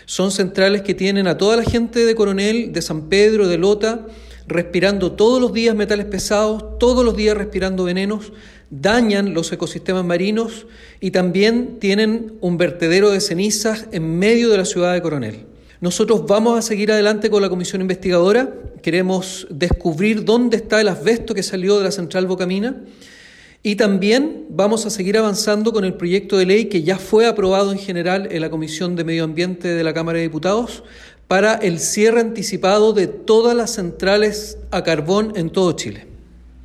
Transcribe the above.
Son centrales que tienen a toda la gente de Coronel, de San Pedro, de Lota, respirando todos los días metales pesados, todos los días respirando venenos, dañan los ecosistemas marinos y también tienen un vertedero de cenizas en medio de la ciudad de Coronel. Nosotros vamos a seguir adelante con la comisión investigadora. Queremos descubrir dónde está el asbesto que salió de la central Bocamina y también vamos a seguir avanzando con el proyecto de ley que ya fue aprobado en general en la Comisión de Medio Ambiente de la Cámara de Diputados para el cierre anticipado de todas las centrales a carbón en todo Chile.